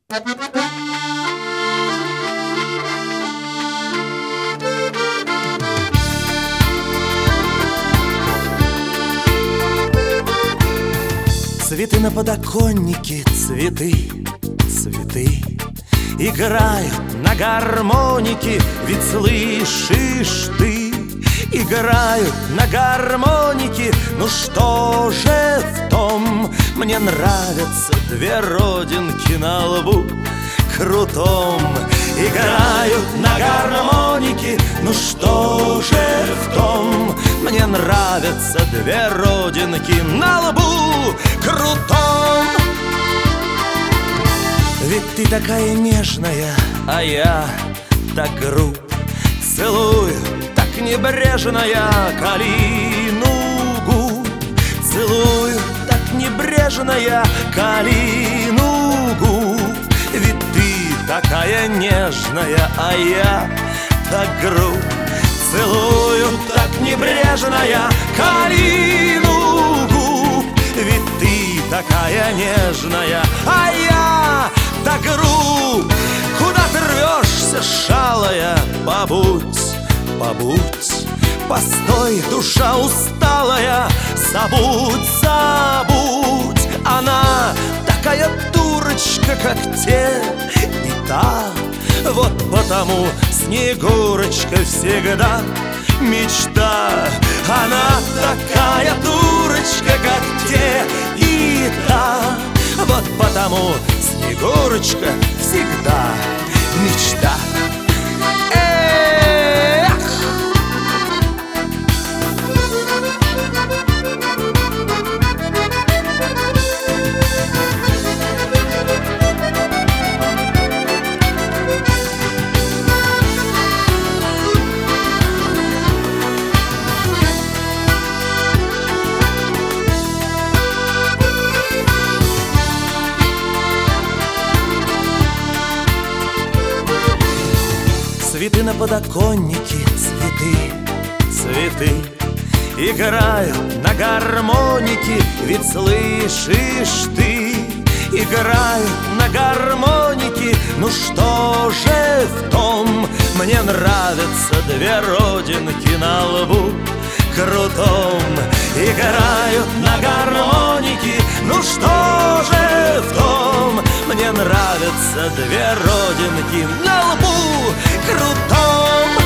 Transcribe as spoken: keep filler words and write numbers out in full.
Цветы на подоконнике, цветы, цветы играют на гармонике, ведь слышишь ты, играют на гармонике. Ну что же в том, мне нравятся две родинки на лбу крутом. Играют на гармонике, ну что же в том, мне нравятся две родинки на лбу крутом. Ведь ты такая нежная, а я так груб. Целую так небрежно я калину губ. Целую так небрежно я калину губ. Ведь ты такая нежная, а я так груб. Целую так небрежно я калину губ. Ведь ты такая нежная, а я так груб. Куда ты рвешься, шалая? Побудь, побудь. Постой, душа усталая. Забудь, забудь. Она такая дурочка, как те и та. Вот потому Снегурочка всегда мечта. Она такая дурочка, как те и та. Вот потому Снегурочка всегда мечта. Эх! Цветы на подоконнике, цветы, цветы играют на гармонике, ведь слышишь ты, играют на гармонике. Ну что же в том, мне нравятся две родинки на лбу крутом. Играют на гармонике, ну что же в том, мне нравятся две родинки на лбу крутом.